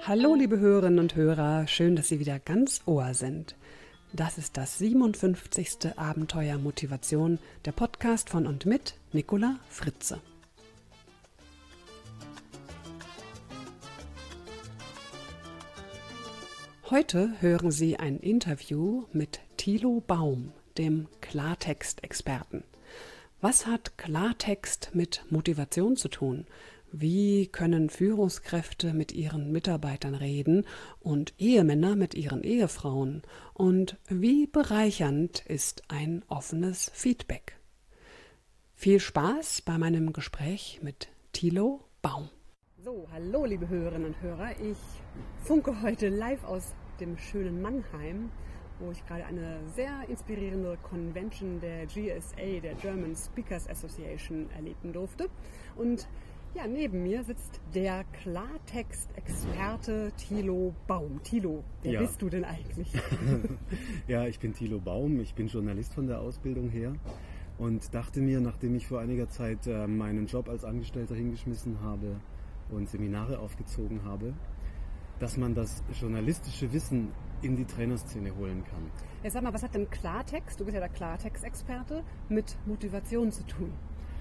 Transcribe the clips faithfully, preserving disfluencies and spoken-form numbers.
Hallo liebe Hörerinnen und Hörer, schön, dass Sie wieder ganz Ohr sind. Das ist das siebenundfünfzigste Abenteuer Motivation, der Podcast von und mit Nicola Fritze. Heute hören Sie ein Interview mit Thilo Baum, dem Klartext-Experten. Was hat Klartext mit Motivation zu tun? Wie können Führungskräfte mit ihren Mitarbeitern reden und Ehemänner mit ihren Ehefrauen? Und wie bereichernd ist ein offenes Feedback? Viel Spaß bei meinem Gespräch mit Thilo Baum. So, hallo liebe Hörerinnen und Hörer. Ich funke heute live aus dem schönen Mannheim, wo ich gerade eine sehr inspirierende Convention der G S A, der German Speakers Association, erleben durfte. Und ja, neben mir sitzt der Klartext-Experte Thilo Baum. Thilo, wer ja. bist du denn eigentlich? Ja, ich bin Thilo Baum, ich bin Journalist von der Ausbildung her und dachte mir, nachdem ich vor einiger Zeit äh, meinen Job als Angestellter hingeschmissen habe und Seminare aufgezogen habe, dass man das journalistische Wissen in die Trainerszene holen kann. Jetzt sag mal, was hat denn Klartext, du bist ja der Klartext-Experte, mit Motivation zu tun?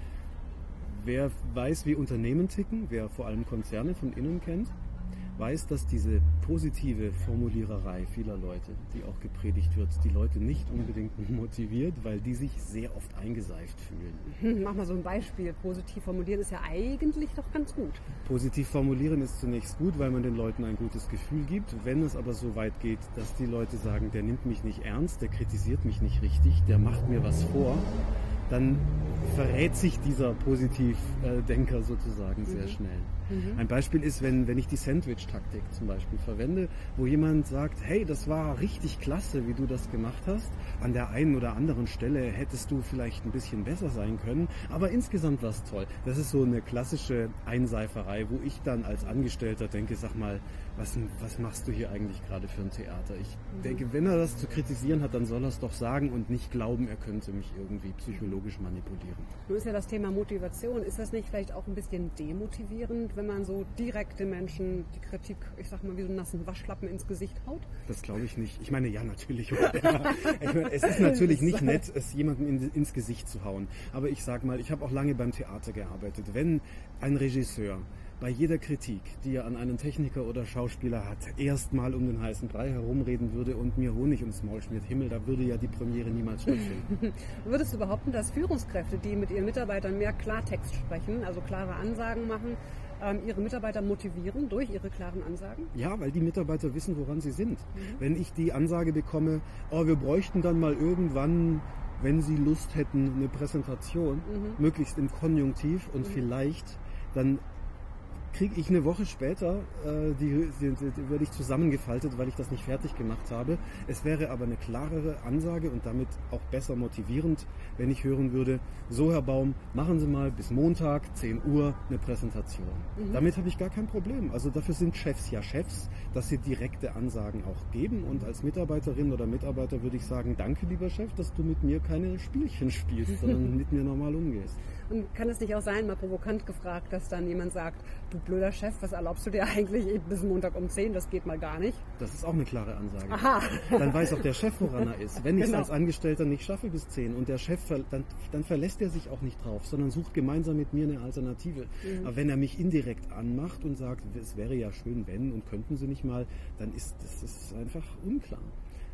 Wer weiß, wie Unternehmen ticken, wer vor allem Konzerne von innen kennt, weiß, dass diese positive Formuliererei vieler Leute, die auch gepredigt wird, die Leute nicht unbedingt motiviert, weil die sich sehr oft eingeseift fühlen. Mach mal so ein Beispiel. Positiv formulieren ist ja eigentlich doch ganz gut. Positiv formulieren ist zunächst gut, weil man den Leuten ein gutes Gefühl gibt. Wenn es aber so weit geht, dass die Leute sagen, der nimmt mich nicht ernst, der kritisiert mich nicht richtig, der macht mir was vor, dann verrät sich dieser Positivdenker sozusagen sehr schnell. Mhm. Ein Beispiel ist, wenn, wenn ich die Sandwich-Taktik zum Beispiel verwende, wo jemand sagt, hey, das war richtig klasse, wie du das gemacht hast. An der einen oder anderen Stelle hättest du vielleicht ein bisschen besser sein können, aber insgesamt war es toll. Das ist so eine klassische Einseiferei, wo ich dann als Angestellter denke, sag mal, was, was machst du hier eigentlich gerade für ein Theater? Ich mhm. denke, wenn er das zu kritisieren hat, dann soll er es doch sagen und nicht glauben, er könnte mich irgendwie psychologisch manipulieren. Nun ist ja das Thema Motivation. Ist das nicht vielleicht auch ein bisschen demotivierend, wenn man so direkt den Menschen die Kritik, ich sag mal, wie so einen nassen Waschlappen ins Gesicht haut? Das glaube ich nicht. Ich meine, ja, natürlich. ich meine, es ist natürlich nicht nett, es jemandem in, ins Gesicht zu hauen. Aber ich sag mal, ich habe auch lange beim Theater gearbeitet. Wenn ein Regisseur bei jeder Kritik, die er an einen Techniker oder Schauspieler hat, erstmal um den heißen Brei herumreden würde und mir Honig ums Maul schmiert, Himmel, da würde ja die Premiere niemals stattfinden. Würdest du behaupten, dass Führungskräfte, die mit ihren Mitarbeitern mehr Klartext sprechen, also klare Ansagen machen, ihre Mitarbeiter motivieren durch ihre klaren Ansagen? Ja, weil die Mitarbeiter wissen, woran sie sind. Mhm. Wenn ich die Ansage bekomme, oh, wir bräuchten dann mal irgendwann, wenn sie Lust hätten, eine Präsentation, mhm. möglichst im Konjunktiv und mhm. vielleicht, dann kriege ich eine Woche später, äh, die, die, die werde ich zusammengefaltet, weil ich das nicht fertig gemacht habe. Es wäre aber eine klarere Ansage und damit auch besser motivierend, wenn ich hören würde, so Herr Baum, machen Sie mal bis Montag, zehn Uhr, eine Präsentation. Mhm. Damit habe ich gar kein Problem. Also dafür sind Chefs ja Chefs, dass sie direkte Ansagen auch geben. Und als Mitarbeiterin oder Mitarbeiter würde ich sagen, danke lieber Chef, dass du mit mir keine Spielchen spielst, sondern mit mir normal umgehst. Und kann es nicht auch sein, mal provokant gefragt, dass dann jemand sagt, du blöder Chef, was erlaubst du dir eigentlich bis Montag um zehn, das geht mal gar nicht? Das ist auch eine klare Ansage. Aha. Dann weiß auch der Chef, woran er ist. Wenn ich es genau. als Angestellter nicht schaffe bis zehn und der Chef, dann, dann verlässt er sich auch nicht drauf, sondern sucht gemeinsam mit mir eine Alternative. Mhm. Aber wenn er mich indirekt anmacht und sagt, es wäre ja schön, wenn und könnten Sie nicht mal, dann ist das ist einfach unklar.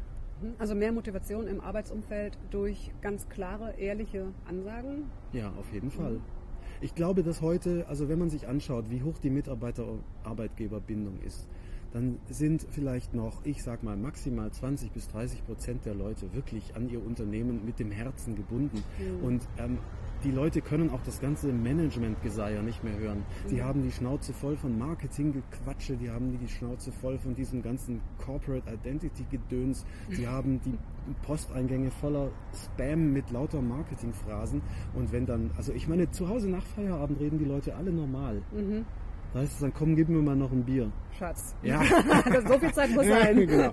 Also mehr Motivation im Arbeitsumfeld durch ganz klare, ehrliche Ansagen? Ja, auf jeden Fall. Ich glaube, dass heute, also wenn man sich anschaut, wie hoch die Mitarbeiter-Arbeitgeber-Bindung ist, dann sind vielleicht noch, ich sag mal, maximal zwanzig bis dreißig Prozent der Leute wirklich an ihr Unternehmen mit dem Herzen gebunden. Mhm. Und ähm, die Leute können auch das ganze Management-Geseier nicht mehr hören. Mhm. Die haben die Schnauze voll von Marketing-Gequatsche, die haben die Schnauze voll von diesem ganzen Corporate Identity-Gedöns, die haben die Posteingänge voller Spam mit lauter Marketing-Phrasen. Und wenn dann, also ich meine, zu Hause nach Feierabend reden die Leute alle normal. Mhm. Da heißt es dann, komm, gib mir mal noch ein Bier. Schatz. Ja. So viel Zeit muss sein. Genau.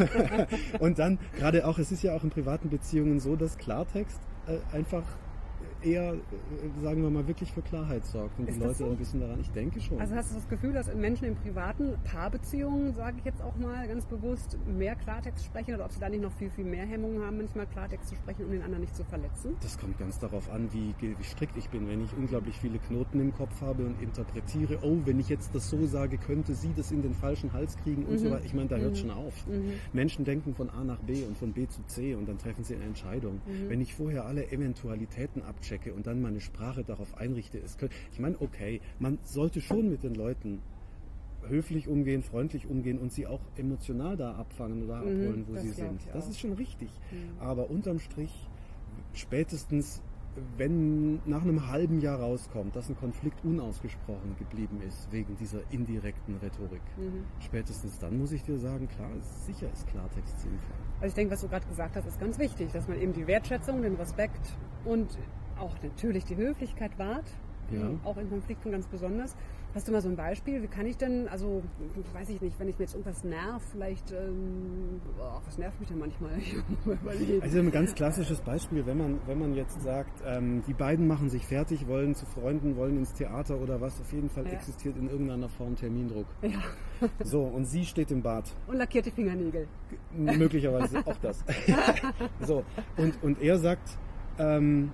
Und dann, gerade auch, es ist ja auch in privaten Beziehungen so, dass Klartext äh, einfach eher, sagen wir mal, wirklich für Klarheit sorgt und Ist die das Leute so? ein bisschen daran, ich denke schon. Also hast du das Gefühl, dass Menschen in privaten Paarbeziehungen, sage ich jetzt auch mal ganz bewusst, mehr Klartext sprechen oder ob sie da nicht noch viel, viel mehr Hemmungen haben, manchmal Klartext zu sprechen, um den anderen nicht zu verletzen? Das kommt ganz darauf an, wie, wie strikt ich bin. Wenn ich unglaublich viele Knoten im Kopf habe und interpretiere, oh, wenn ich jetzt das so sage, könnte sie das in den falschen Hals kriegen und Mhm. so weiter. Ich meine, da hört Mhm. schon auf. Mhm. Menschen denken von A nach B und von B zu C und dann treffen sie eine Entscheidung. Mhm. Wenn ich vorher alle Eventualitäten abchecke und dann meine Sprache darauf einrichte, es könnte, ich meine, okay, man sollte schon mit den Leuten höflich umgehen, freundlich umgehen und sie auch emotional da abfangen oder Mhm, abholen, wo das sie glaub sind. ich Das auch. ist schon richtig. Mhm. Aber unterm Strich, spätestens wenn nach einem halben Jahr rauskommt, dass ein Konflikt unausgesprochen geblieben ist wegen dieser indirekten Rhetorik, Mhm. spätestens dann muss ich dir sagen, klar, sicher ist Klartext sinnvoll. Also ich denke, was du gerade gesagt hast, ist ganz wichtig, dass man eben die Wertschätzung, den Respekt und auch natürlich die Höflichkeit wahrt, Ja. auch in Konflikten ganz besonders. Hast du mal so ein Beispiel? Wie kann ich denn, also weiß ich nicht, wenn ich mir jetzt irgendwas nerv, vielleicht, ähm, oh, was nervt mich denn manchmal? Ich muss mal überlegen. Also ein ganz klassisches Beispiel, wenn man, wenn man jetzt sagt, ähm, die beiden machen sich fertig, wollen zu Freunden, wollen ins Theater oder was, auf jeden Fall Ja. existiert in irgendeiner Form Termindruck. Ja. So, und sie steht im Bad. Und lackierte Fingernägel. Möglicherweise auch das. So, und, und er sagt, ähm,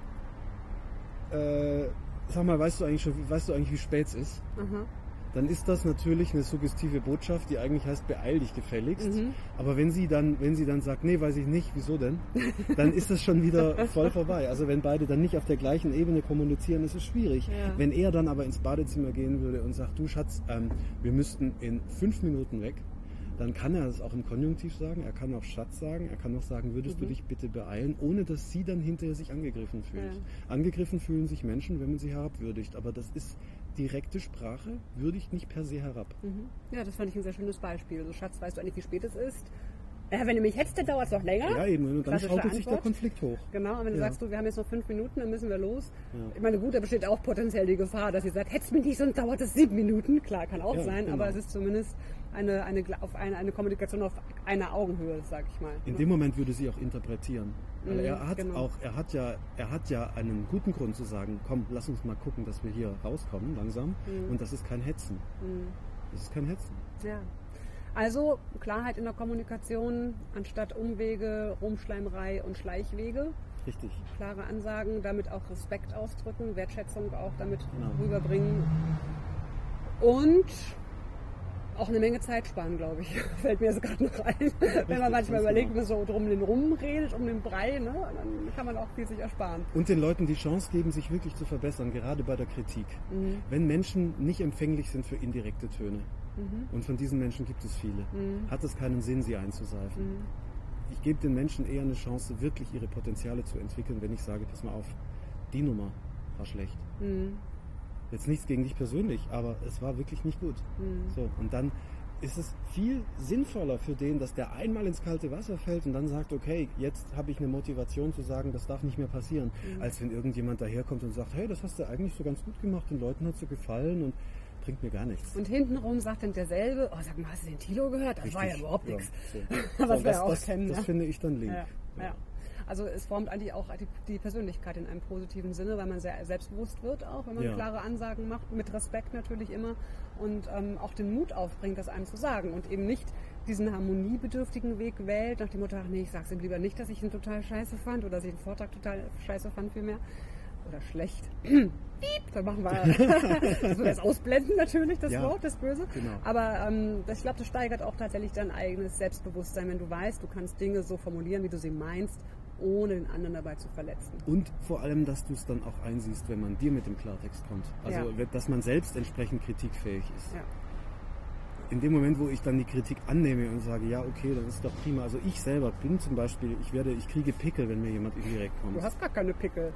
äh, sag mal, weißt du eigentlich schon, weißt du eigentlich, wie spät es ist? Aha. Dann ist das natürlich eine suggestive Botschaft, die eigentlich heißt, beeil dich gefälligst. Mhm. Aber wenn sie dann, wenn sie dann sagt, nee, weiß ich nicht, wieso denn? Dann ist das schon wieder voll vorbei. Also wenn beide dann nicht auf der gleichen Ebene kommunizieren, ist es schwierig. Ja. Wenn er dann aber ins Badezimmer gehen würde und sagt, du Schatz, ähm, wir müssten in fünf Minuten weg, dann kann er das auch im Konjunktiv sagen, er kann auch Schatz sagen, er kann auch sagen, würdest Mhm. du dich bitte beeilen, ohne dass sie dann hinterher sich angegriffen fühlt. Ja. Angegriffen fühlen sich Menschen, wenn man sie herabwürdigt, aber das ist direkte Sprache, würdigt nicht per se herab. Mhm. Ja, das fand ich ein sehr schönes Beispiel. Also Schatz, weißt du eigentlich, wie spät es ist? Ja, wenn du mich hetzt, dann dauert es noch länger. Ja, eben, und dann Klassische schaukelt sich der Antwort. Konflikt hoch. Genau, und wenn du Ja. sagst, du, wir haben jetzt noch fünf Minuten, dann müssen wir los. Ja. Ich meine, gut, da besteht auch potenziell die Gefahr, dass sie sagt, hetzt mich nicht, sonst dauert es sieben Minuten. Klar, kann auch Ja, sein, genau. aber es ist zumindest eine, eine, auf eine, eine Kommunikation auf einer Augenhöhe, sag ich mal. In dem Moment würde sie auch interpretieren. Weil Mhm, er hat genau. auch, er hat ja, er hat ja einen guten Grund zu sagen, komm, lass uns mal gucken, dass wir hier rauskommen, langsam. Mhm. Und das ist kein Hetzen. Mhm. Das ist kein Hetzen. Ja. Also Klarheit in der Kommunikation, anstatt Umwege, Rumschleimerei und Schleichwege. Richtig. Klare Ansagen, damit auch Respekt ausdrücken, Wertschätzung auch damit Genau. rüberbringen und auch eine Menge Zeit sparen, glaube ich. Fällt mir jetzt gerade noch ein. Wenn man manchmal ganz überlegt, genau. wie man so drum den rum redet, um den Brei, ne? Dann kann man auch viel sich ersparen. Und den Leuten die Chance geben, sich wirklich zu verbessern, gerade bei der Kritik. Mhm. Wenn Menschen nicht empfänglich sind für indirekte Töne, Mhm. und von diesen Menschen gibt es viele, Mhm. hat es keinen Sinn, sie einzuseifen. Mhm. Ich gebe den Menschen eher eine Chance, wirklich ihre Potenziale zu entwickeln, wenn ich sage, pass mal auf, die Nummer war schlecht. Mhm. Jetzt nichts gegen dich persönlich, aber es war wirklich nicht gut. Mhm. So, und dann ist es viel sinnvoller für den, dass der einmal ins kalte Wasser fällt und dann sagt, okay, jetzt habe ich eine Motivation zu sagen, das darf nicht mehr passieren, Mhm. als wenn irgendjemand daherkommt und sagt, hey, das hast du eigentlich so ganz gut gemacht, den Leuten hat es so gefallen und bringt mir gar nichts. Und hintenrum sagt dann derselbe, oh, sag mal, hast du den Thilo gehört? Das war ja Richtig. überhaupt nichts. so. Was So, wir das, auch das, kennen. das ja. finde ich dann link. Ja, ja. Also es formt eigentlich auch die, die Persönlichkeit in einem positiven Sinne, weil man sehr selbstbewusst wird auch, wenn man Ja. klare Ansagen macht, mit Respekt natürlich immer und ähm, auch den Mut aufbringt, das einem zu sagen und eben nicht diesen harmoniebedürftigen Weg wählt, nach dem Motto, ach nee, ich sag's ihm lieber nicht, dass ich ihn total scheiße fand oder dass ich den Vortrag total scheiße fand vielmehr oder schlecht. Piep, dann machen wir das wird jetzt ausblenden natürlich, das Ja, Wort, das Böse. genau. Aber ähm, das, ich glaube, das steigert auch tatsächlich dein eigenes Selbstbewusstsein, wenn du weißt, du kannst Dinge so formulieren, wie du sie meinst, ohne den anderen dabei zu verletzen. Und vor allem, dass du es dann auch einsiehst, wenn man dir mit dem Klartext kommt. Also, Ja. dass man selbst entsprechend kritikfähig ist. Ja. In dem Moment, wo ich dann die Kritik annehme und sage, ja, okay, dann ist doch prima. Also ich selber bin zum Beispiel, ich werde, ich kriege Pickel, wenn mir jemand indirekt kommt. Du hast gar keine Pickel.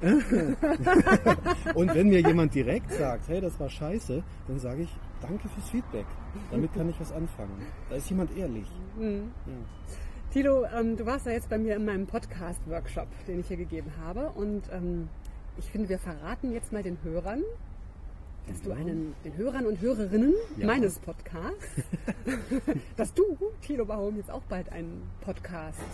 Und wenn mir jemand direkt sagt, hey, das war scheiße, dann sage ich, danke fürs Feedback. Damit kann ich was anfangen. Da ist jemand ehrlich. Mhm. Ja. Thilo, ähm, du warst ja jetzt bei mir in meinem Podcast-Workshop, den ich hier gegeben habe. Und ähm, ich finde, wir verraten jetzt mal den Hörern, dass du einen, den Hörern und Hörerinnen Ja. meines Podcasts, dass du, Thilo Baum, jetzt auch bald einen Podcast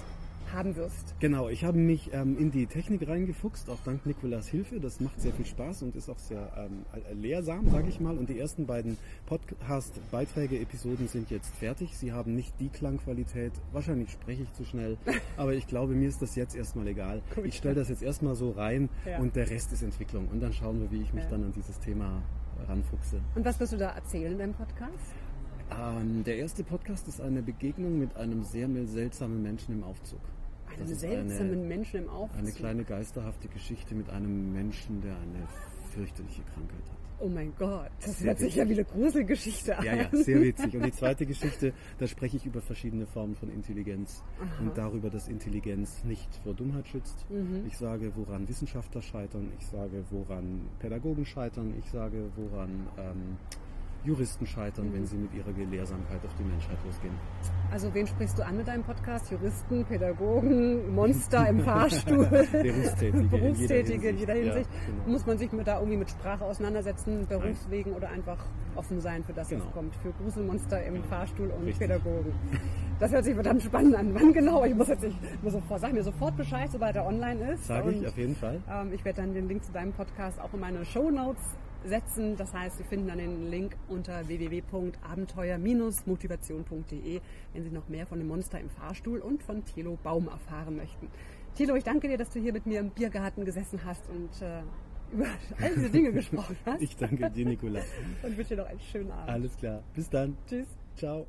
haben wirst. Genau, ich habe mich ähm, in die Technik reingefuchst, auch dank Nikolas Hilfe. Das macht sehr viel Spaß und ist auch sehr ähm, lehrsam, sage ich mal. Und die ersten beiden Podcast-Beiträge, Episoden sind jetzt fertig. Sie haben nicht die Klangqualität, wahrscheinlich spreche ich zu schnell, aber ich glaube, mir ist das jetzt erstmal egal. Gut. Ich stelle das jetzt erstmal so rein ja. und der Rest ist Entwicklung. Und dann schauen wir, wie ich mich ja. dann an dieses Thema ranfuchse. Und was wirst du da erzählen in deinem Podcast? Ähm, der erste Podcast ist eine Begegnung mit einem sehr seltsamen Menschen im Aufzug. Einem seltsamen eine, Menschen im Aufzug? Eine kleine geisterhafte Geschichte mit einem Menschen, der eine fürchterliche Krankheit hat. Oh mein Gott, das sehr hört sich ja wie eine Gruselgeschichte an. Ja, ja, sehr witzig. Und die zweite Geschichte, da spreche ich über verschiedene Formen von Intelligenz. Aha. Und darüber, dass Intelligenz nicht vor Dummheit schützt. Mhm. Ich sage, woran Wissenschaftler scheitern. Ich sage, woran Pädagogen scheitern. Ich sage, woran ähm, Juristen scheitern, mhm. wenn sie mit ihrer Gelehrsamkeit auf die Menschheit losgehen. Also wen sprichst du an mit deinem Podcast? Juristen, Pädagogen, Monster im Fahrstuhl? Berufstätige. Berufstätige in jeder Hinsicht. In jeder Hinsicht. Ja, genau. Muss man sich mit da irgendwie mit Sprache auseinandersetzen, Berufswegen Nein. oder einfach offen sein für das, genau. was kommt? Für Gruselmonster im genau. Fahrstuhl und Richtig. Pädagogen. Das hört sich verdammt spannend an. Wann genau? Ich muss jetzt nicht, muss sofort, sag mir sofort Bescheid, sobald er online ist. Sage ich auf jeden Fall. Ähm, ich werde dann den Link zu deinem Podcast auch in meine Shownotes setzen. Das heißt, Sie finden dann den Link unter w w w punkt abenteuer Bindestrich motivation punkt d e, wenn Sie noch mehr von dem Monster im Fahrstuhl und von Thilo Baum erfahren möchten. Thilo, ich danke dir, dass du hier mit mir im Biergarten gesessen hast und äh, über all diese Dinge gesprochen hast. Ich danke dir, Nicola. Und wünsche dir noch einen schönen Abend. Alles klar. Bis dann. Tschüss. Ciao.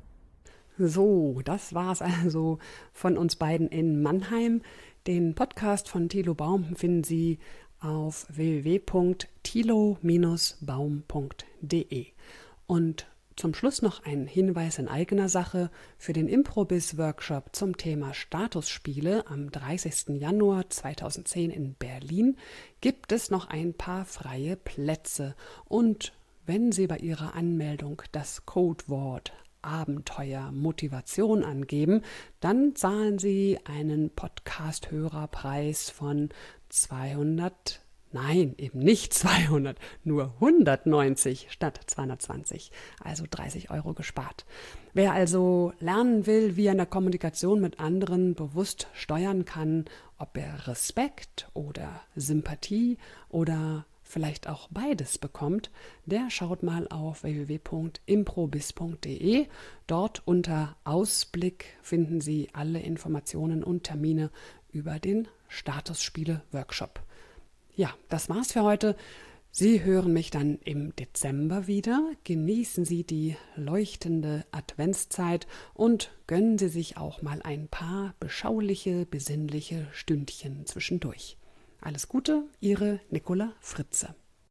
So, das war's also von uns beiden in Mannheim. Den Podcast von Thilo Baum finden Sie auf w w w punkt thilo Bindestrich baum punkt d e. Und zum Schluss noch ein Hinweis in eigener Sache: Für den Improbiz-Workshop zum Thema Statusspiele am dreißigsten Januar zweitausendzehn in Berlin gibt es noch ein paar freie Plätze. Und wenn Sie bei Ihrer Anmeldung das Codewort Abenteuer Motivation angeben, dann zahlen Sie einen Podcast-Hörerpreis von zweihundert, nein, eben nicht zweihundert, nur hundertneunzig statt zweihundertzwanzig, also dreißig Euro gespart. Wer also lernen will, wie er in der Kommunikation mit anderen bewusst steuern kann, ob er Respekt oder Sympathie oder vielleicht auch beides bekommt, der schaut mal auf w w w punkt improbiz punkt d e. Dort unter Ausblick finden Sie alle Informationen und Termine über den Statusspiele-Workshop. Ja, das war's für heute. Sie hören mich dann im Dezember wieder. Genießen Sie die leuchtende Adventszeit und gönnen Sie sich auch mal ein paar beschauliche, besinnliche Stündchen zwischendurch. Alles Gute, Ihre Nicola Fritze.